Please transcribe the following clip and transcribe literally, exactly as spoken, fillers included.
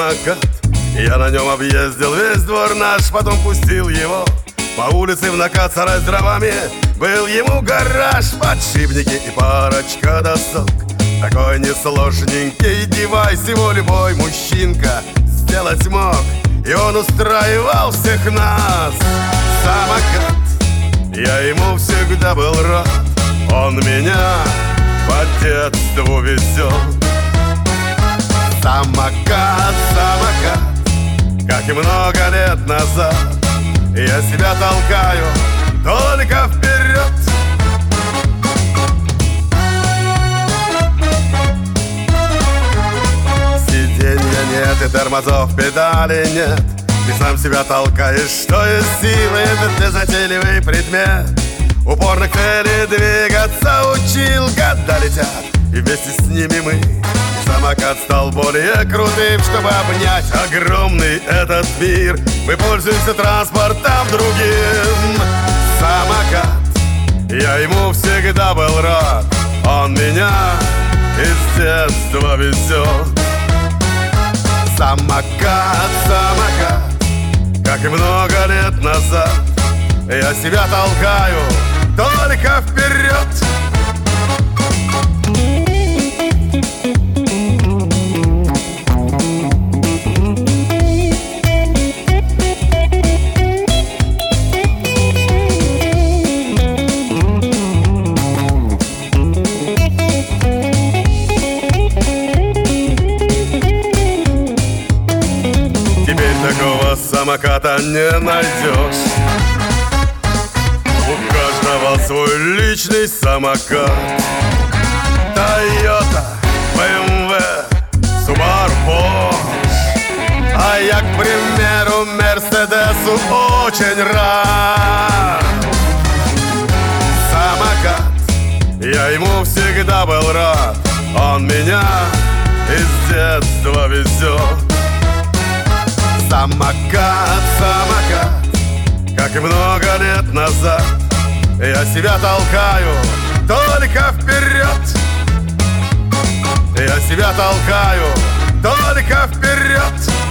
самокат. Я на нем объездил весь двор наш, потом пустил его по улице в накат. Сарай с дровами, был ему гараж, подшипники и парочка досок. Такой несложненький девайс, его любой мужчинка сделать мог. И он устраивал всех нас. Самокат, я ему всегда был рад. Он меня по детству везет. Самокат, самокат, как и много лет назад. Я себя толкаю только вперед. Сиденья нет и тормозов, педали нет. Ты сам себя толкаешь, что из силы. Это незатейливый предмет. Упорно к цели двигаться учил. Года летят, и вместе с ними мы. Самокат стал более крутым, чтобы обнять огромный этот мир. Мы пользуемся транспортом другим. Самокат, я ему всегда был рад. Он меня из детства везет. Самокат, самокат, как и много лет назад. Я себя толкаю только вперед. Теперь такого самоката не найдешь. У каждого свой личный самокат. Тойота, бэ эм вэ, Subaru, Porsche. А я, к примеру, Мерседесу очень рад. Самокат, я ему всегда был рад. Он меня из детства везет. Самокат, самокат, как и много лет назад. Я себя толкаю только вперед. Я себя толкаю только вперед.